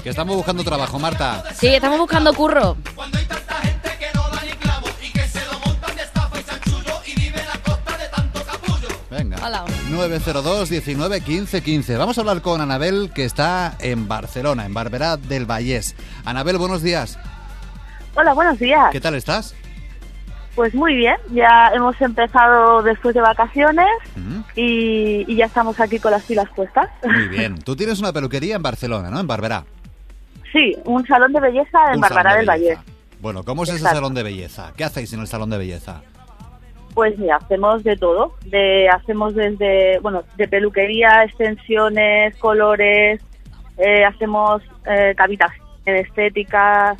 Que estamos buscando trabajo, Marta. Sí, estamos buscando curro. Cuando hay tanta gente que no da ni clavo y que se lo montan de estafa y chanchullo y vive en la costa de tanto capullo. Venga. Hola. 902 19 15 15. Vamos a hablar con Anabel, que está en Barcelona, en Barberà del Vallès. Anabel, buenos días. Hola, buenos días. ¿Qué tal estás? Pues muy bien, ya hemos empezado después de vacaciones Mm. y ya estamos aquí con las pilas puestas. Muy bien. Tú tienes una peluquería en Barcelona, ¿no? En Barberà. Sí, un salón de belleza en Un Barberà salón del de Vallès. belleza. Bueno, ¿cómo es ese Exacto. salón de belleza? ¿Qué hacéis en el salón de belleza? Pues mira, hacemos de todo, hacemos desde, de peluquería, extensiones, colores, hacemos cavitación, estética,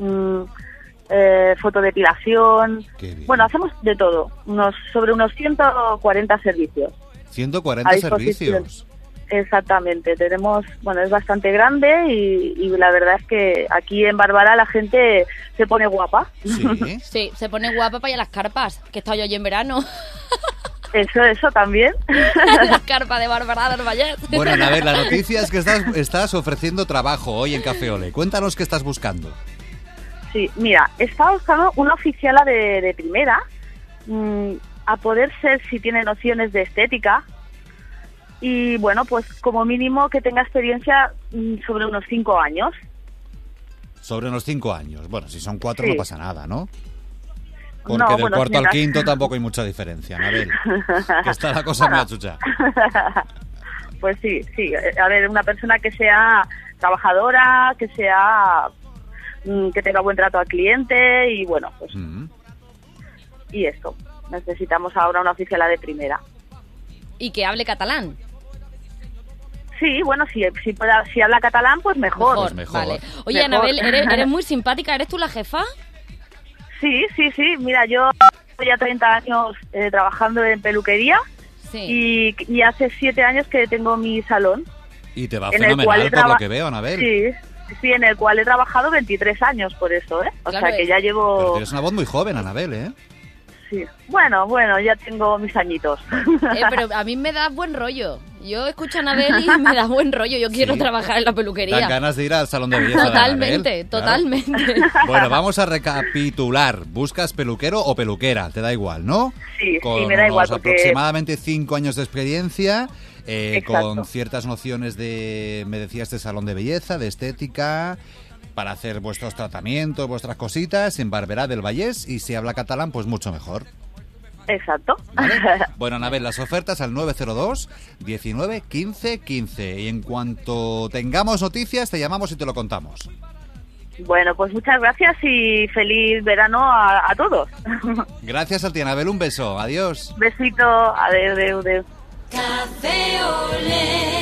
fotodepilación. Qué bien. Bueno, hacemos de todo, sobre unos 140 servicios. 140 a disposición. servicios. Exactamente, es bastante grande y la verdad es que aquí en Barberà la gente se pone guapa. Sí. Sí, se pone guapa para ir a las carpas, que he estado yo allí en verano. Eso también. Las carpas de Barberà del Vallès. Bueno, Anabel, la noticia es que estás ofreciendo trabajo hoy en Café Ole. Cuéntanos qué estás buscando. Sí, mira, estaba buscando una oficiala de primera, a poder ser si tiene nociones de estética y bueno, pues como mínimo que tenga experiencia sobre unos 5 años. Sobre unos 5 años. Bueno, si son 4 Sí. no pasa nada, ¿no? Porque No, del bueno, cuarto al mira. quinto tampoco hay mucha diferencia, Anabel. Que está la cosa muy achucha. Pues sí, a ver, una persona que sea trabajadora, que sea que tenga buen trato al cliente y bueno, pues Mm. y esto. Necesitamos ahora una oficiala de primera. Y que hable catalán. Sí, bueno, si habla catalán, pues mejor. Pues mejor. Vale. Oye, Mejor. Anabel, eres muy simpática. ¿Eres tú la jefa? Sí. Mira, yo llevo ya 30 años trabajando en peluquería Sí. y hace 7 años que tengo mi salón. Y te va En el cual fenomenal he por lo que veo, Anabel. Sí, en el cual he trabajado 23 años por eso, ¿eh? O Claro, sea que ya Pero llevo... tienes una voz muy joven, Anabel, ¿eh? Sí. Bueno, ya tengo mis añitos. Pero a mí me da buen rollo. Yo escucho a Anabel y me da buen rollo. Yo quiero Sí. trabajar en la Dan peluquería. ganas de ir al salón de belleza de Totalmente, Anabel, claro. totalmente. Bueno, vamos a recapitular. ¿Buscas peluquero o peluquera? Te da igual, ¿no? Sí, Con me da igual unos porque... aproximadamente 5 años de experiencia, Exacto. con ciertas nociones de, me decías, de salón de belleza, de estética, para hacer vuestros tratamientos, vuestras cositas en Barberà del Vallès, y si habla catalán, pues mucho mejor. Exacto. ¿Vale? Bueno, Anabel, las ofertas al 902 19 15 15. Y en cuanto tengamos noticias, te llamamos y te lo contamos. Bueno, pues muchas gracias y feliz verano a todos. Gracias a ti, Anabel. Un beso. Adiós. Besito. Adeu. Café Olé.